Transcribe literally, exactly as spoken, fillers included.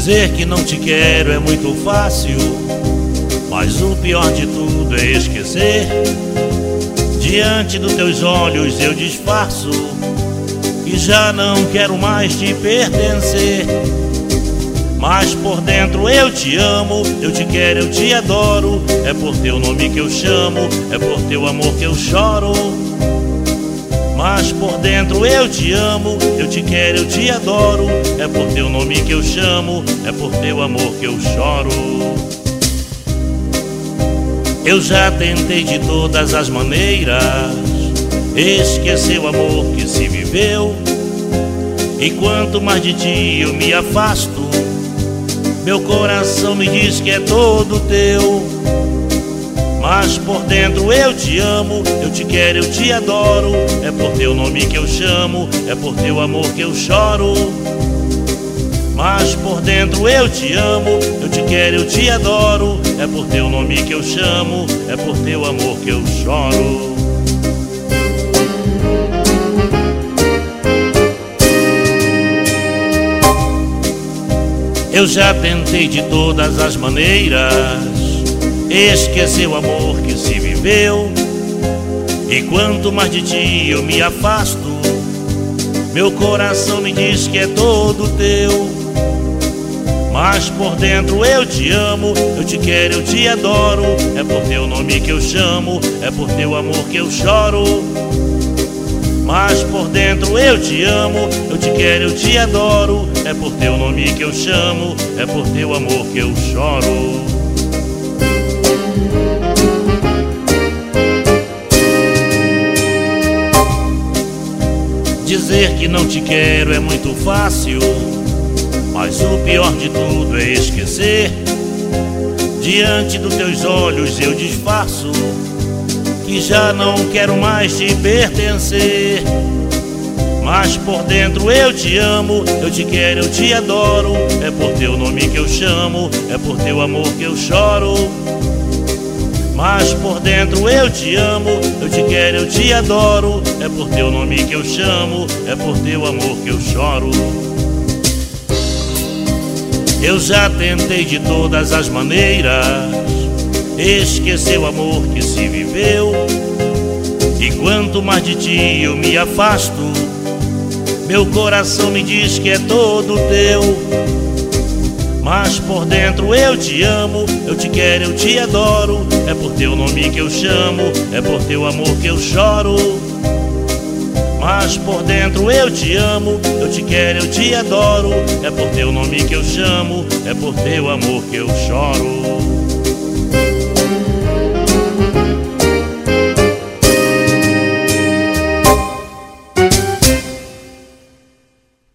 Dizer que não te quero é muito fácil, mas o pior de tudo é esquecer. Diante dos teus olhos eu disfarço e já não quero mais te pertencer. Mas por dentro eu te amo, eu te quero, eu te adoro. É por teu nome que eu chamo, é por teu amor que eu choro. Mas por dentro eu te amo, eu te quero, eu te adoro. É por teu nome que eu chamo, é por teu amor que eu choro. Eu já tentei de todas as maneiras esquecer o amor que se viveu. E quanto mais de ti eu me afasto, meu coração me diz que é todo teu. Mas por dentro eu te amo, eu te quero, eu te adoro. É por teu nome que eu chamo, é por teu amor que eu choro. Mas por dentro eu te amo, eu te quero, eu te adoro. É por teu nome que eu chamo, é por teu amor que eu choro. Eu já tentei de todas as maneiras esquecer o amor que se viveu. E quanto mais de ti eu me afasto, meu coração me diz que é todo teu. Mas por dentro eu te amo, eu te quero, eu te adoro. É por teu nome que eu chamo, é por teu amor que eu choro. Mas por dentro eu te amo, eu te quero, eu te adoro. É por teu nome que eu chamo, é por teu amor que eu choro. Dizer que não te quero é muito fácil, mas o pior de tudo é esquecer. Diante dos teus olhos eu disfarço que já não quero mais te pertencer. Mas por dentro eu te amo, eu te quero, eu te adoro. É por teu nome que eu chamo, é por teu amor que eu choro. Mas por dentro eu te amo, eu te quero, eu te adoro. É por teu nome que eu chamo, é por teu amor que eu choro. Eu já tentei de todas as maneiras esquecer o amor que se viveu. E quanto mais de ti eu me afasto, meu coração me diz que é todo teu. Mas por dentro eu te amo, eu te quero, eu te adoro. É por teu nome que eu chamo, é por teu amor que eu choro. Mas por dentro eu te amo, eu te quero, eu te adoro. É por teu nome que eu chamo, é por teu amor que eu choro.